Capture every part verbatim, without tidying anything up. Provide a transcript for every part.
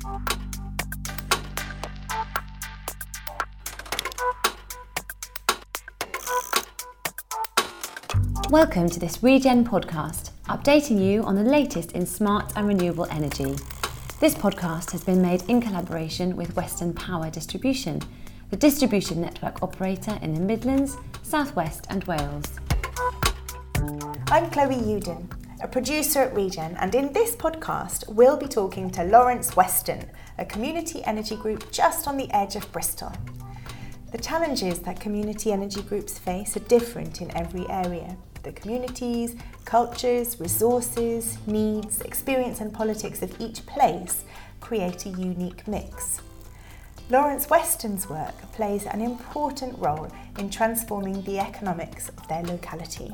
Welcome to this Regen podcast, updating you on the latest in smart and renewable energy. This podcast has been made in collaboration with Western Power Distribution, the distribution network operator in the Midlands, South West and Wales. I'm Chloe Uden, a producer at Regen, and in this podcast we'll be talking to Lawrence Weston, a community energy group just on the edge of Bristol. The challenges that community energy groups face are different in every area. The communities, cultures, resources, needs, experience and politics of each place create a unique mix. Lawrence Weston's work plays an important role in transforming the economics of their locality.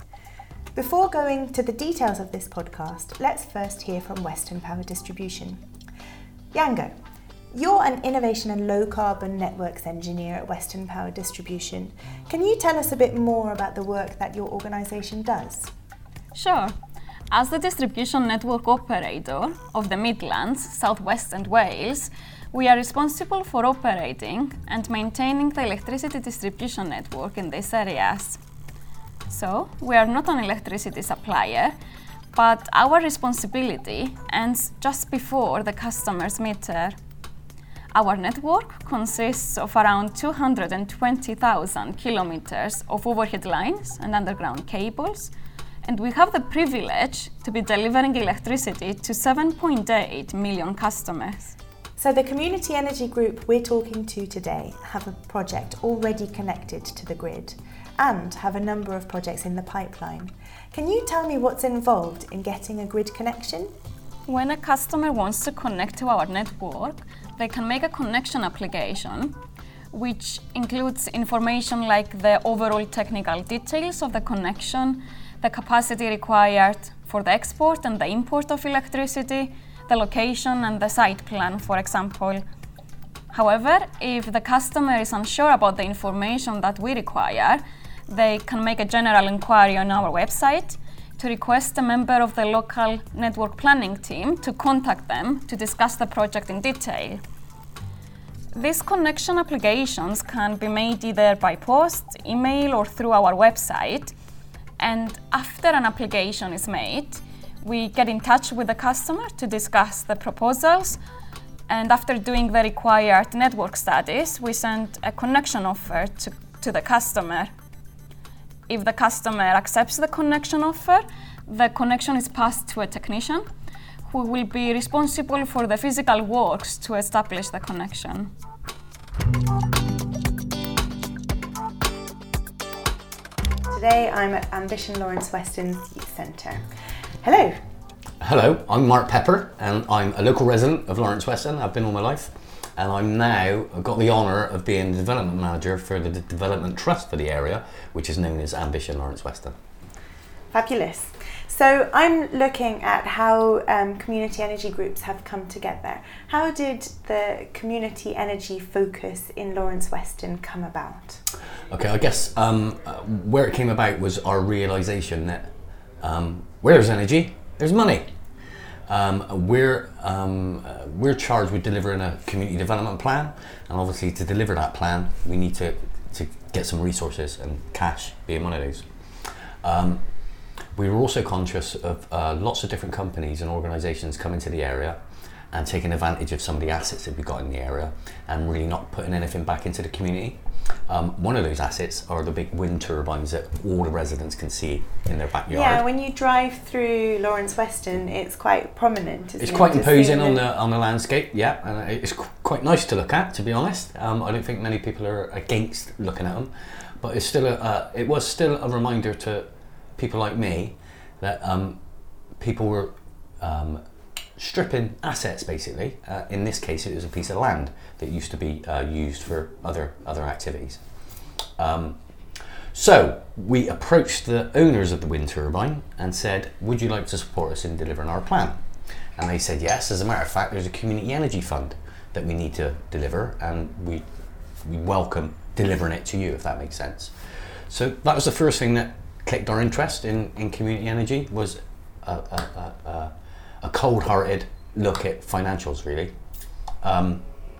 Before going to the details of this podcast, let's first hear from Western Power Distribution. Yango, you're an innovation and low carbon networks engineer at Western Power Distribution. Can you tell us a bit more about the work that your organisation does? Sure. As the distribution network operator of the Midlands, South West and Wales, we are responsible for operating and maintaining the electricity distribution network in these areas. So, we are not an electricity supplier, but our responsibility ends just before the customer's meter. Our network consists of around two hundred twenty thousand kilometers of overhead lines and underground cables, and we have the privilege to be delivering electricity to seven point eight million customers. So the community energy group we're talking to today have a project already connected to the grid and have a number of projects in the pipeline. Can you tell me what's involved in getting a grid connection? When a customer wants to connect to our network, they can make a connection application, which includes information like the overall technical details of the connection, the capacity required for the export and the import of electricity, the location and the site plan, for example. However, if the customer is unsure about the information that we require, they can make a general inquiry on our website to request a member of the local network planning team to contact them to discuss the project in detail. These connection applications can be made either by post, email or through our website, and after an application is made, we get in touch with the customer to discuss the proposals, and after doing the required network studies, we send a connection offer to, to the customer. If the customer accepts the connection offer, the connection is passed to a technician who will be responsible for the physical works to establish the connection. Today I'm at Ambition Lawrence Weston's Youth Centre. Hello. Hello, I'm Mark Pepper and I'm a local resident of Lawrence Weston. I've been all my life. And I'm now I've got the honour of being the development manager for the development trust for the area, which is known as Ambition Lawrence Weston. Fabulous. So I'm looking at how um, community energy groups have come together. How did the community energy focus in Lawrence Weston come about? Okay, I guess um, uh, where it came about was our realisation that um, where there's energy, there's money. Um, we're um, uh, we're charged with delivering a community development plan, and obviously to deliver that plan we need to, to get some resources, and cash being one of those. Um, we were also conscious of uh, lots of different companies and organisations coming to the area and taking advantage of some of the assets that we've got in the area and really not putting anything back into the community. Um, one of those assets are the big wind turbines that all the residents can see in their backyard. Yeah, when you drive through Lawrence Weston, it's quite prominent, isn't It's it? quite imposing on the on the landscape, yeah, and it's qu- quite nice to look at, to be honest. Um, I don't think many people are against looking at them, but it's still a, uh, it was still a reminder to people like me that um, people were um, stripping assets, basically. Uh, in this case, it was a piece of land that used to be uh, used for other other activities. Um, so we approached the owners of the wind turbine and said, would you like to support us in delivering our plan? And they said yes. As a matter of fact, there's a community energy fund that we need to deliver, and we we welcome delivering it to you, if that makes sense. So that was the first thing that clicked our interest in, in community energy, was a, a, a, a cold-hearted look at financials, really. Um,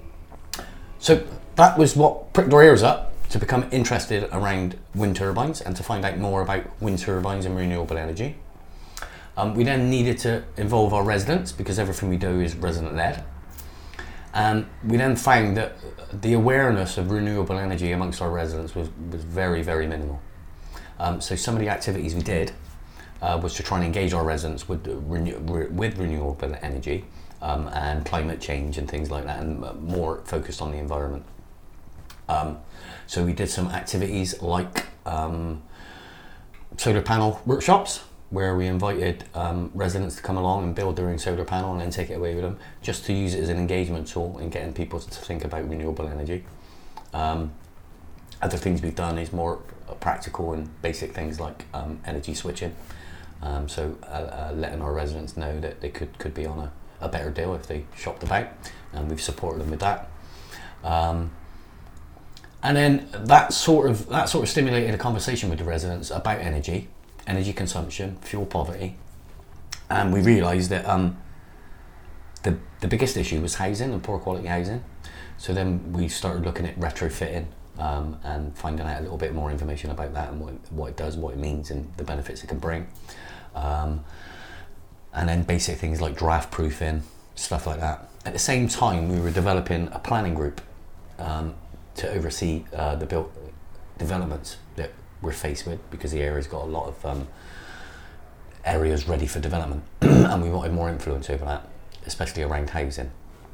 so that was what pricked our ears up to become interested around wind turbines and to find out more about wind turbines and renewable energy. Um, we then needed to involve our residents because everything we do is resident-led. And we then found that the awareness of renewable energy amongst our residents was, was very, very minimal. Um, so some of the activities we did uh, was to try and engage our residents with, renew, re, with renewable energy um, and climate change and things like that, and more focused on the environment. Um, so we did some activities like um, solar panel workshops, where we invited um, residents to come along and build their own solar panel and then take it away with them, just to use it as an engagement tool in getting people to think about renewable energy. Um, other things we've done is more practical and basic things like um, energy switching. Um, so uh, uh, letting our residents know that they could, could be on a, a better deal if they shopped about, and we've supported them with that. Um, and then that sort of that sort of stimulated a conversation with the residents about energy, energy consumption, fuel poverty, and we realised that um, the the biggest issue was housing and poor quality housing. So then we started looking at retrofitting um, and finding out a little bit more information about that and what it, what it does, what it means, and the benefits it can bring. Um, and then basic things like draft proofing, stuff like that. At the same time, we were developing a planning group um, to oversee uh, the built developments that we're faced with, because the area's got a lot of um, areas ready for development and we wanted more influence over that, especially around housing.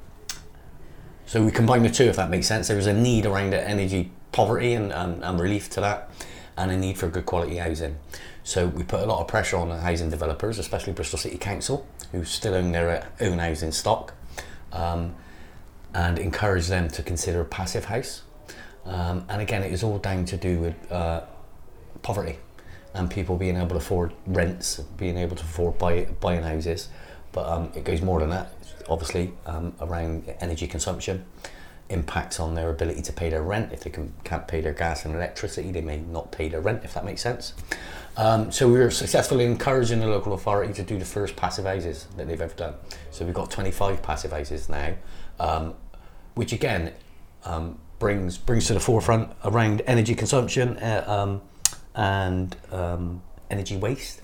So we combined the two, if that makes sense. There was a need around energy poverty and, and, and relief to that, and a need for good quality housing. So we put a lot of pressure on the housing developers, especially Bristol City Council, who still own their own housing stock, um, and encouraged them to consider a passive house. Um, and again, it was all down to do with uh, poverty and people being able to afford rents, being able to afford buy, buying houses. But um, it goes more than that, obviously, um, around energy consumption, impacts on their ability to pay their rent. If they can, can't pay their gas and electricity, they may not pay their rent, if that makes sense. Um, so we were successfully encouraging the local authority to do the first passive houses that they've ever done. So we've got twenty-five passive houses now, um, which again um, brings brings to the forefront around energy consumption uh, um, and um, energy waste.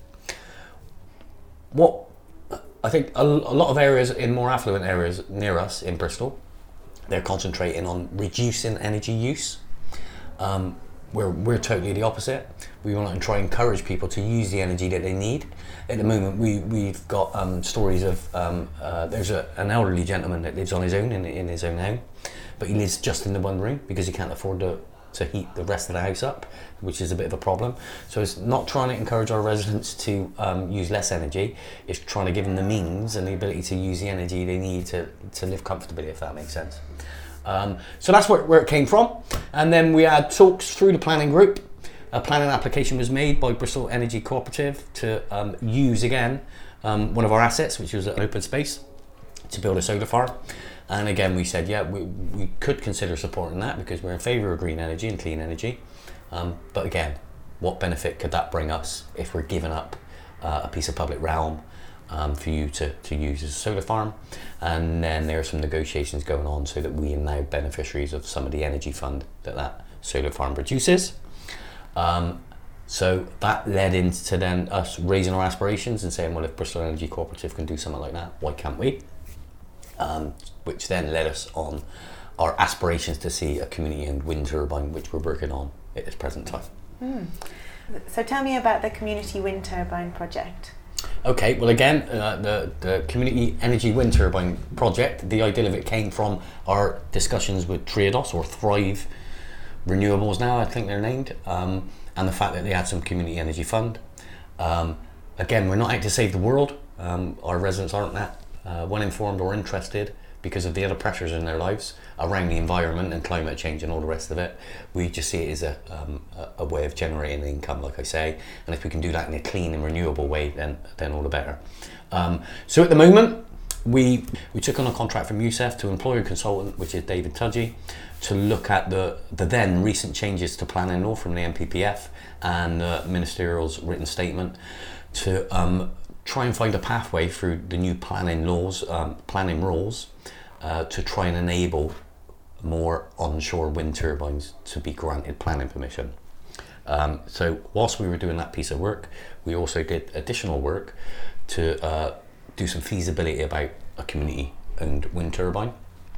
What I think a, a lot of areas in more affluent areas near us in Bristol, they're concentrating on reducing energy use. Um, we're, we're totally the opposite. We want to try and encourage people to use the energy that they need. At the moment, we, we've got um, stories of, um, uh, there's a, an elderly gentleman that lives on his own in, in his own home, but he lives just in the one room because he can't afford to, to heat the rest of the house up, which is a bit of a problem. So it's not trying to encourage our residents to um, use less energy, it's trying to give them the means and the ability to use the energy they need to, to live comfortably, if that makes sense. Um, so that's where, where it came from. And then we had talks through the planning group. A planning application was made by Bristol Energy Cooperative to um, use again um, one of our assets, which was an open space, to build a solar farm. And again, we said, yeah, we, we could consider supporting that because we're in favour of green energy and clean energy. Um, but again, what benefit could that bring us if we're giving up uh, a piece of public realm um, for you to, to use as a solar farm? And then there are some negotiations going on so that we are now beneficiaries of some of the energy fund that that solar farm produces. Um, so that led into then us raising our aspirations and saying, well, if Bristol Energy Cooperative can do something like that, why can't we? Um, which then led us on our aspirations to see a community-owned wind turbine, which we're working on at this present time. Mm. So tell me about the community wind turbine project. Okay, well again, uh, the, the community energy wind turbine project, the idea of it came from our discussions with Triodos, or Thrive Renewables now, I think they're named, um, and the fact that they had some community energy fund. Um, again, we're not out to save the world. Um, our residents aren't that uh, well informed or interested because of the other pressures in their lives around the environment and climate change and all the rest of it. We just see it as a, um, a way of generating income, like I say, and if we can do that in a clean and renewable way, then then all the better. Um, so at the moment, we we took on a contract from USEF to employ a consultant, which is David Tudgy, to look at the, the then recent changes to planning law from the M P P F and the Ministerial's written statement to um, try and find a pathway through the new planning laws, um, planning rules, uh, to try and enable more onshore wind turbines to be granted planning permission. Um, so whilst we were doing that piece of work, we also did additional work to uh, do some feasibility about a community-owned wind turbine.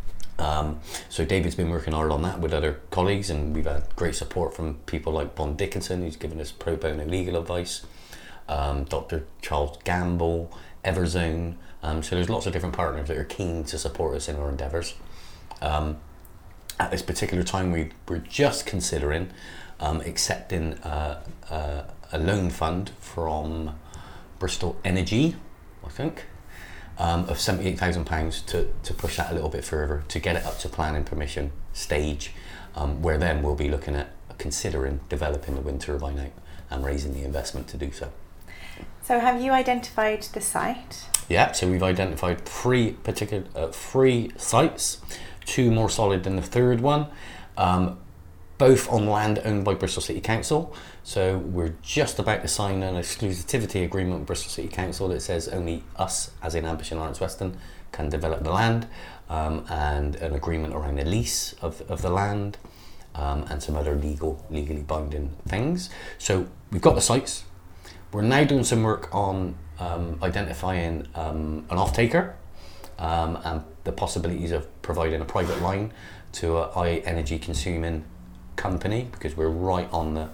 Um, so David's been working hard on that with other colleagues, and we've had great support from people like Bond Dickinson, who's given us pro bono legal advice, um, Doctor Charles Gamble, Everzone. Um, so there's lots of different partners that are keen to support us in our endeavours. Um, at this particular time, we were just considering um, accepting uh, uh, a loan fund from Bristol Energy, I think. Um, of seventy-eight thousand pounds to, to push that a little bit further, to get it up to planning permission stage, um, where then we'll be looking at considering developing the wind turbine out and raising the investment to do so. So have you identified the site? Yeah, so we've identified three particular, uh, three sites, two more solid than the third one, um, both on land owned by Bristol City Council. So we're just about to sign an exclusivity agreement with Bristol City Council that says only us, as in Ambershire and Lawrence Weston, can develop the land, um, and an agreement around the lease of, of the land, um, and some other legal, legally binding things. So we've got the sites. We're now doing some work on um, identifying um, an off-taker, um, and the possibilities of providing a private line to a high energy consuming company, because we're right on the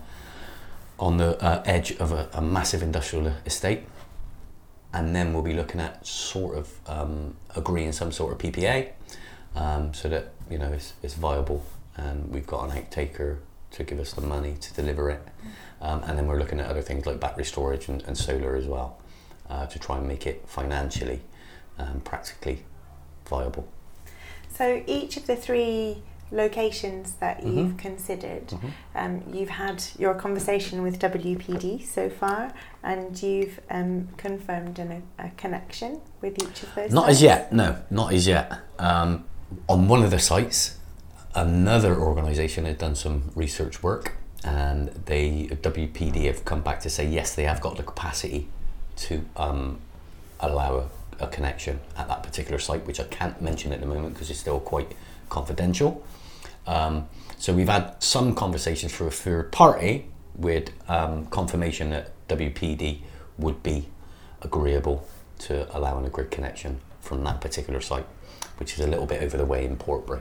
on the uh, edge of a, a massive industrial estate. And then we'll be looking at sort of um, agreeing some sort of P P A, um, so that, you know, it's, it's viable, and we've got an out-taker to give us the money to deliver it. Um, and then we're looking at other things like battery storage and, and solar as well, uh, to try and make it financially and practically viable. So each of the three locations that you've Mm-hmm. considered, Mm-hmm. um, you've had your conversation with W P D so far, and you've um, confirmed an, a connection with each of those Not sites? as yet, no, not as yet. Um, on one of the sites, another organisation had done some research work, and they, W P D, have come back to say yes, they have got the capacity to um, allow a, a connection at that particular site, which I can't mention at the moment because it's still quite confidential. Um, so we've had some conversations through a third party with um, confirmation that W P D would be agreeable to allowing a grid connection from that particular site, which is a little bit over the way in Portbury.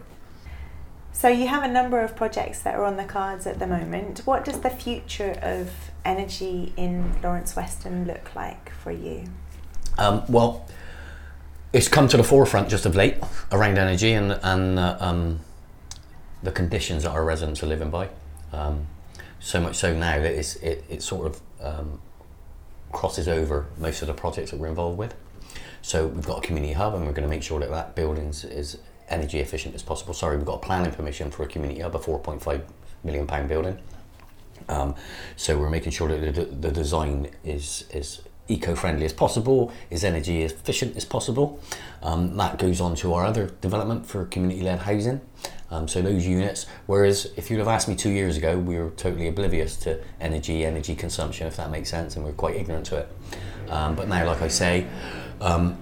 So you have a number of projects that are on the cards at the moment. What does the future of energy in Lawrence Weston look like for you? Um, well, it's come to the forefront just of late around energy and, and uh, um, the conditions that our residents are living by. Um, so much so now that it's, it, it sort of um, crosses over most of the projects that we're involved with. So we've got a community hub, and we're going to make sure that that building is energy efficient as possible. Sorry, we've got a planning permission for a community hub, a four point five million pound building. Um, so we're making sure that the, the design is is eco-friendly as possible, is energy efficient as possible. Um, that goes on to our other development for community-led housing. Um, so those units, whereas if you'd have asked me two years ago, we were totally oblivious to energy, energy consumption, if that makes sense, and we're quite ignorant to it. Um, but now, like I say, um,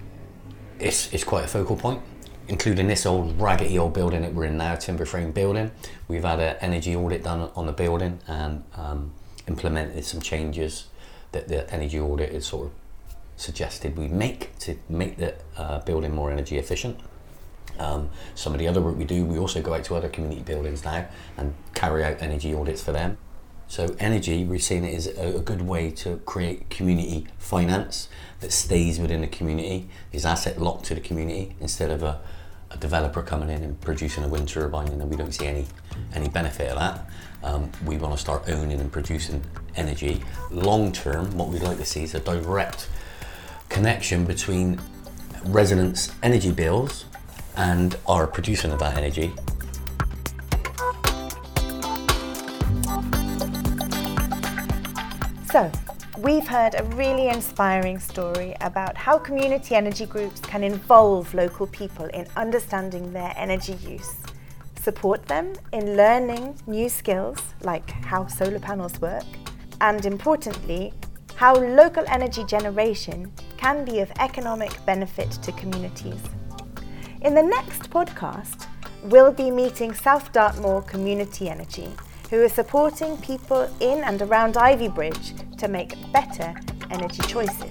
it's, it's quite a focal point, including this old raggedy old building that we're in now, timber frame building. We've had an energy audit done on the building and um, implemented some changes that the energy audit has sort of suggested we make to make the uh, building more energy efficient. Um, some of the other work we do, we also go out to other community buildings now and carry out energy audits for them. So energy, we're seeing it as a, a good way to create community finance that stays within the community, is asset locked to the community, instead of a, a developer coming in and producing a wind turbine and then we don't see any any benefit of that. Um, we want to start owning and producing energy. Long term, what we'd like to see is a direct connection between residents' energy bills and our producing of that energy. So, we've heard a really inspiring story about how community energy groups can involve local people in understanding their energy use, support them in learning new skills like how solar panels work, and importantly, how local energy generation can be of economic benefit to communities. In the next podcast, we'll be meeting South Dartmoor Community Energy, who are supporting people in and around Ivy Bridge to make better energy choices.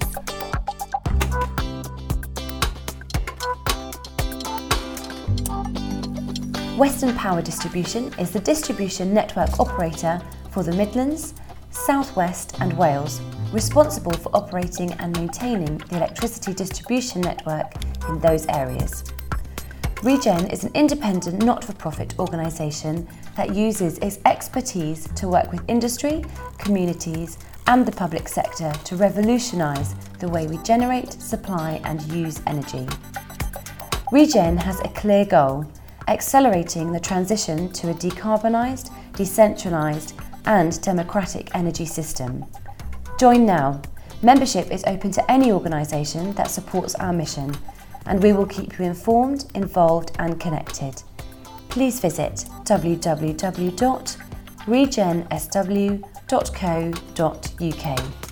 Western Power Distribution is the distribution network operator for the Midlands, South West and Wales, responsible for operating and maintaining the electricity distribution network in those areas. Regen is an independent not-for-profit organisation that uses its expertise to work with industry, communities and the public sector to revolutionise the way we generate, supply and use energy. Regen has a clear goal: accelerating the transition to a decarbonised, decentralised and democratic energy system. Join now. Membership is open to any organisation that supports our mission, and we will keep you informed, involved and connected. Please visit w w w dot regen s w dot co dot u k.